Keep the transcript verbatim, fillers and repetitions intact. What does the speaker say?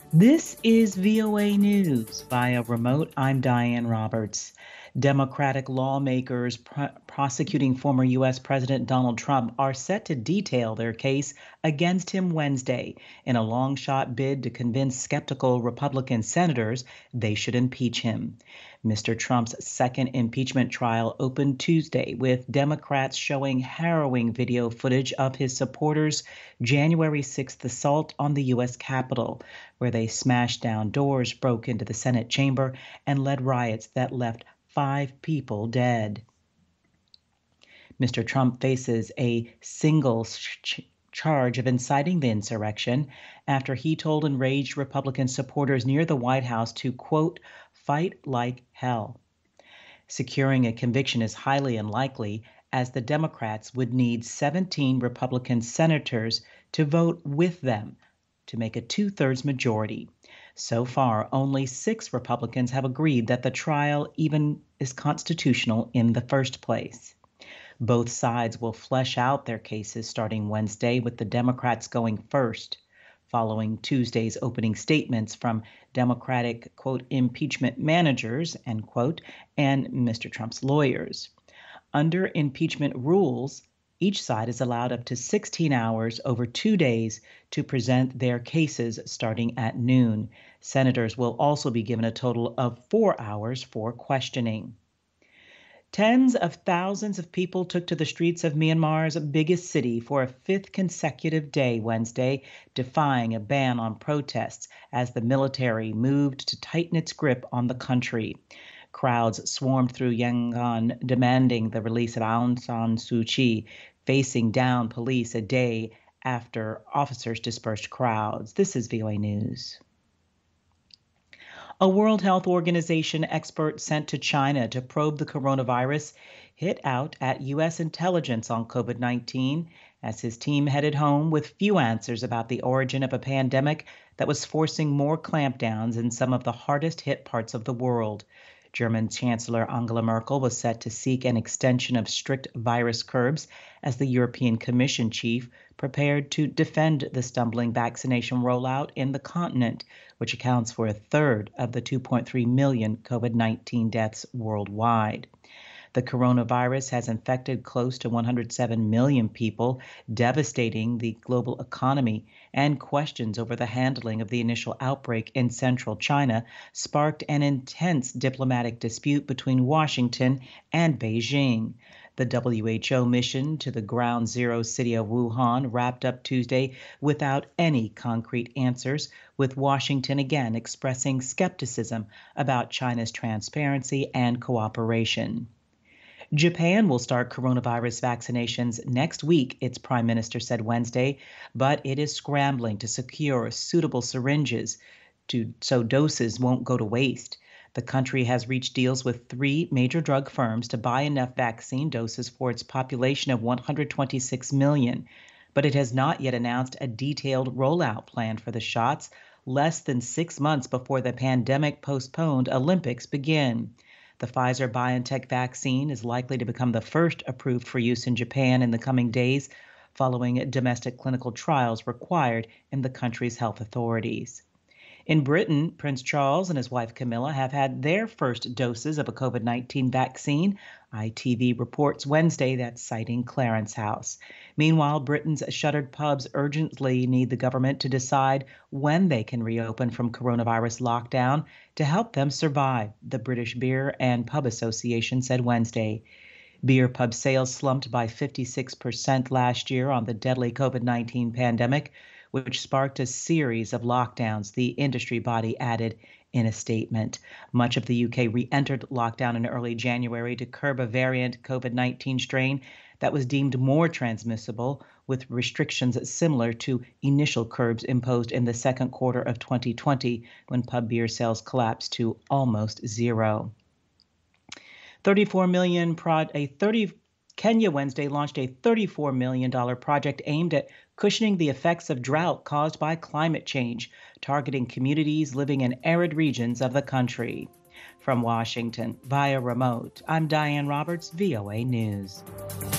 This is V O A News via remote. I'm Diane Roberts. Democratic lawmakers pr- prosecuting former U S. President Donald Trump are set to detail their case against him Wednesday in a long shot bid to convince skeptical Republican senators they should impeach him. Mister Trump's second impeachment trial opened Tuesday with Democrats showing harrowing video footage of his supporters' January sixth assault on the U S. Capitol, where they smashed down doors, broke into the Senate chamber, and led riots that left five people dead. Mister Trump faces a single ch- charge of inciting the insurrection after he told enraged Republican supporters near the White House to, quote, fight like hell. Securing a conviction is highly unlikely, as the Democrats would need seventeen Republican senators to vote with them to make a two-thirds majority. So far, only six Republicans have agreed that the trial even is constitutional in the first place. Both sides will flesh out their cases starting Wednesday, with the Democrats going first, following Tuesday's opening statements from Democratic, quote, impeachment managers, end quote, and Mister Trump's lawyers. Under impeachment rules, each side is allowed up to sixteen hours over two days to present their cases starting at noon. Senators will also be given a total of four hours for questioning. Tens of thousands of people took to the streets of Myanmar's biggest city for a fifth consecutive day Wednesday, defying a ban on protests as the military moved to tighten its grip on the country. Crowds swarmed through Yangon demanding the release of Aung San Suu Kyi, facing down police a day after officers dispersed crowds. This is V O A News. A World Health Organization expert sent to China to probe the coronavirus hit out at U S intelligence on COVID nineteen as his team headed home with few answers about the origin of a pandemic that was forcing more clampdowns in some of the hardest hit parts of the world. German Chancellor Angela Merkel was set to seek an extension of strict virus curbs as the European Commission chief prepared to defend the stumbling vaccination rollout in the continent, which accounts for a third of the two point three million COVID nineteen deaths worldwide. The coronavirus has infected close to one hundred seven million people, devastating the global economy, and questions over the handling of the initial outbreak in central China sparked an intense diplomatic dispute between Washington and Beijing. The W H O mission to the ground zero city of Wuhan wrapped up Tuesday without any concrete answers, with Washington again expressing skepticism about China's transparency and cooperation. Japan will start coronavirus vaccinations next week, its prime minister said Wednesday, but it is scrambling to secure suitable syringes to, so doses won't go to waste. The country has reached deals with three major drug firms to buy enough vaccine doses for its population of one hundred twenty-six million, but it has not yet announced a detailed rollout plan for the shots, less than six months before the pandemic postponed Olympics begin. The Pfizer-BioNTech vaccine is likely to become the first approved for use in Japan in the coming days, following domestic clinical trials required in the country's health authorities. In Britain, Prince Charles and his wife Camilla have had their first doses of a COVID nineteen vaccine. I T V reports Wednesday that's citing Clarence House. Meanwhile, Britain's shuttered pubs urgently need the government to decide when they can reopen from coronavirus lockdown to help them survive, the British Beer and Pub Association said Wednesday. Beer pub sales slumped by fifty-six percent last year on the deadly COVID nineteen pandemic, which sparked a series of lockdowns, the industry body added in a statement. Much of the U K re-entered lockdown in early January to curb a variant COVID nineteen strain that was deemed more transmissible, with restrictions similar to initial curbs imposed in the second quarter of twenty twenty, when pub beer sales collapsed to almost zero. thirty-four million prod a thirty Kenya Wednesday launched a thirty-four million dollars project aimed at cushioning the effects of drought caused by climate change, targeting communities living in arid regions of the country. From Washington, via remote, I'm Diane Roberts, V O A News.